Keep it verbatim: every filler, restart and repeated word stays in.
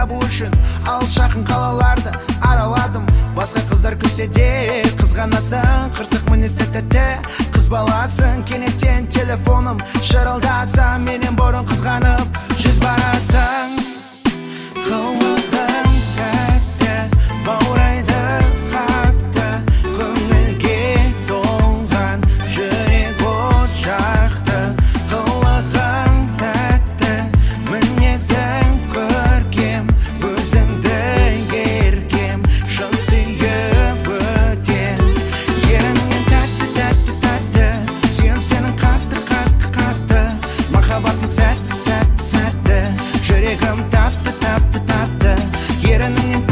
табу үшін алыс жақын қалаларды араладым. Басқа қыздар күлсе де қызғанасың, қырсық мінез тәтті қыз баласың. Кенеттен телефоным шырылдаса, менен бұрын қызғанып жүз барасың. Қылығың тәтті, баурайды қатты, көңілге толған жүрек от жақты. Қылығың тәтті, мінезің көркем, өзіңді еркем, шын сүйіп өтем. Ерініңнен тәтті, тәтті, тәтті, сүйем сенің қатты, қатты, қатты. Махаббатың сәтті, сәтті, сәтті, жүрегім тапты, тапты, тапты. Ерініңнен